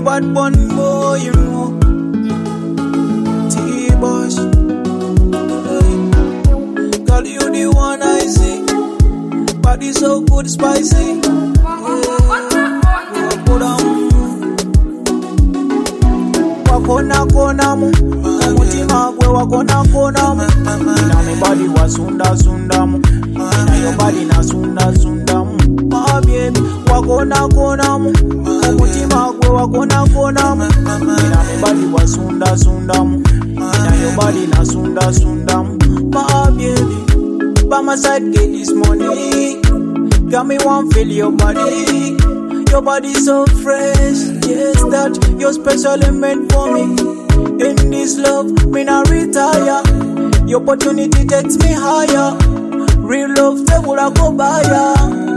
bad bun boy, you know. T-Boss. Girl, you the one I see. Body so good, spicy. Wakona kona mu, umutima gwe wakona kona mu. Ina me body wa sunda sunda mu, ina your body na sunda sunda mu. My baby, wakona kona mu, umutima gwe wakona kona mu. Ina me body wa sunda sunda mu, ina your body na sunda sunda mu. My baby, by my side get this money, got me one feel your body. Your body so fresh, yes, that you're specially meant for me. In this love, me not retire. Your opportunity takes me higher. Real love, te would I go buy ya.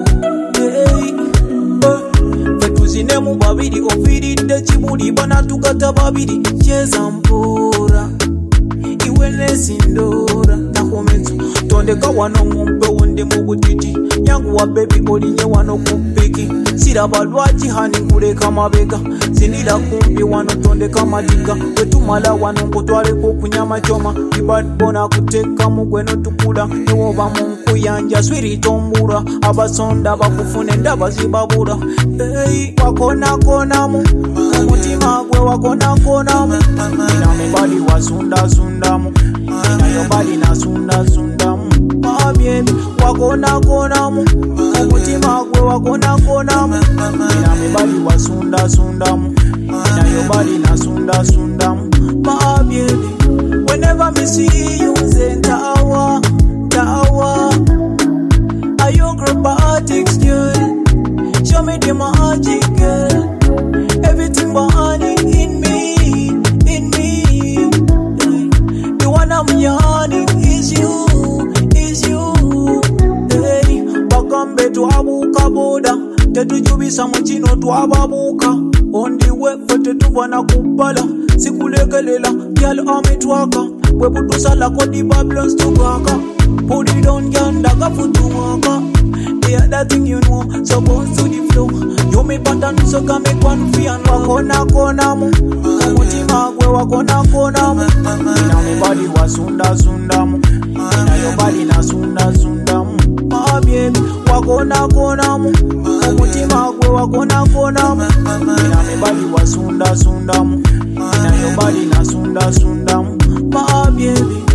Hey, fetuzine mu babiri, ofiride chibuli, bana tukata babiri. Cheza mpora, iwe nesindora. Nakometu, tondeka wano mumpe wonde mubutiti. Yangu wa baby olinye wano kupiki. Sira balwaji hani kuleka mabega. Zinira kumbi wano tondeka madiga. Wetumala wano nkutwale kunyama choma. Ibad bona kuteka mugweno tukula. Ewoba munku yanja swiri tombura. Abasonda bakufune ndaba zibabura. Hey, wakona kona mu, umutima gwe wakona kona mu. Ina me body wa sunda sunda mu, ina your body na sunda sunda mu. My baby, wakona kona mu, umutima gwe wakona kona mu. Ina me body wa sunda sunda mu, ina your body na sunda sunda mu. My baby, whenever me see you say tawa, tawa. Are you acrobatics, girl? Show me the magic, girl. Everything burning in me, in me. The one I'm yearning is you, is you. Hey, bakambe twabuka boda, tetujubisa mchino twababuka. On the way for tetuvana kubala, sikulekelela, girl ametwaka. Webutusala kwa the Babylons tugaka. Put it on yanda kafutuwaka. The other thing you know, so bounce to the flow. You me pattern so can make one free and wakona kona mu. Umutima gwe wakona kona mu. Ina me body wa sunda sunda mu, ina your body na sunda sunda mu. My baby, wakona kona mu. Umutima gwe wakona kona mu. Ina me body wa sunda sunda mu, ina your body na sunda sunda mu. My baby.